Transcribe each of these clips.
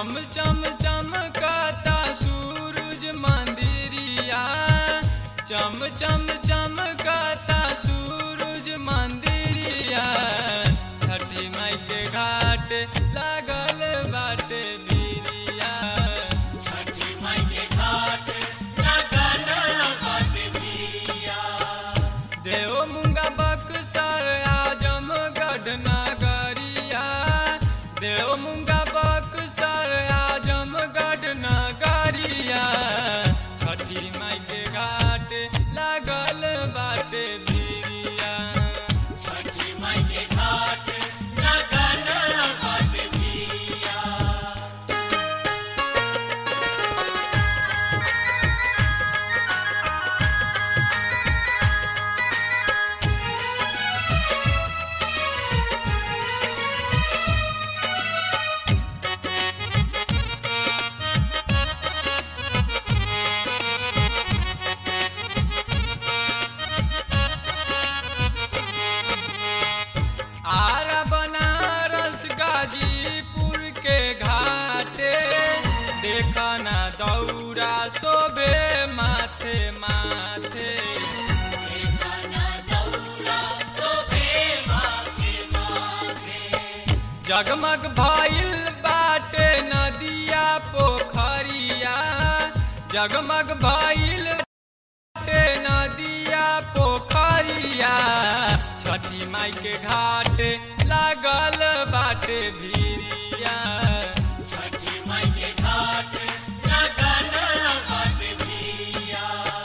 चम चम चमकता सूरज मंदिरिया, चम चम चमकता सूरज मंदिरिया। छठी माई के घाट लागल बाटे भिरिया, छठी माई के घाट लागल बाटे भिरिया। देव मुंगा बक्सर आजमगढ़ नगरिया, देव मुंगा बक्सर आजमगढ़ नगरिया। छठी माई के घाट लागल बाटे भिरिया, छठी माई के घाट लागल बाटे भिरिया। आरा बनारस गाजीपुर के घाटे, देखा ना दौरा शोभे माथे माथे। देखना दौरा शोभे माथे माथे। जगमग भइल बाटे नदिया पोखरिया, जगमग भइल बाटे नदिया पोखरिया। छठी माई के घाट लागल बाटे भिरिया, छठी माई के घाट लागल बाटे भिरिया।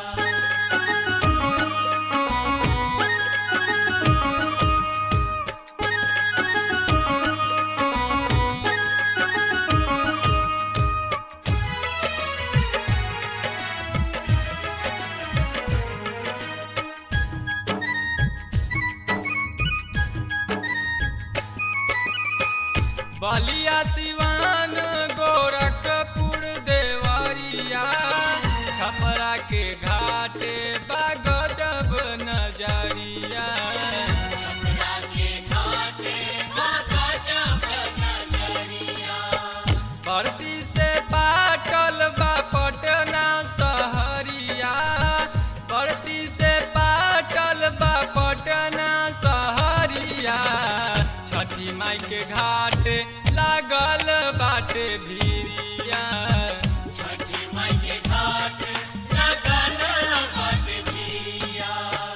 बलिया सिवान गोरखपुर देवरिया। छपरा के घाटे बागजब नजरिया, छपरा के घाटे बागजब नजरिया। परती से पाटल बा पटना सहरिया, परती से पाटल बा पटना सहरिया। छठी माई के घाट लागल बाटे भिरिया, छठी माई के घाट लागल बाटे भिरिया।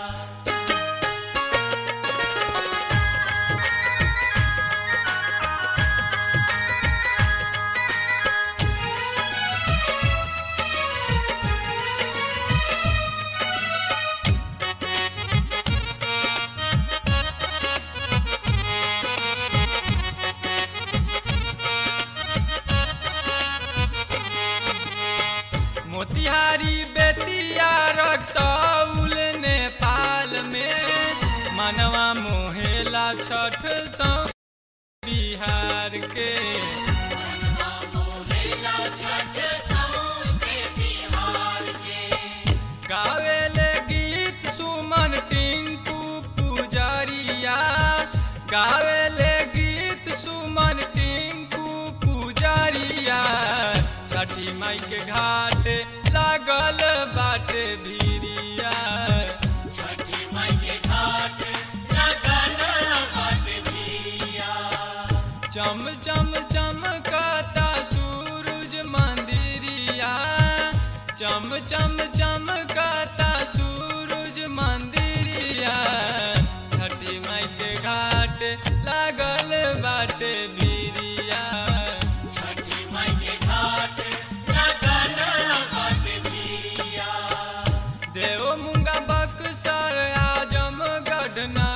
मोतिहारी बेतिया रक्सौल नेपाल में। मनवा मोहेला छठ सौ बिहार के, मनवा मोहेला छठ सौंसे बिहार के। गावेले गीत सुमन टिंकू पुजरिया, गावेले गीत सुमन टिंकू पुजरिया। छठी माई के घाट लागल बाटे भिरिया, छठी माई के घाट लागल बाटे भिरिया। चम चम चमकता सूरज मंदिरिया, चम चम चमकता सूरज मंदिरिया। छठी माई के घाट लागल बाटे भिरिया, छठी माई के घाट लागल बाटे भिरिया। देव मुंगा बक्सर आजमगढ़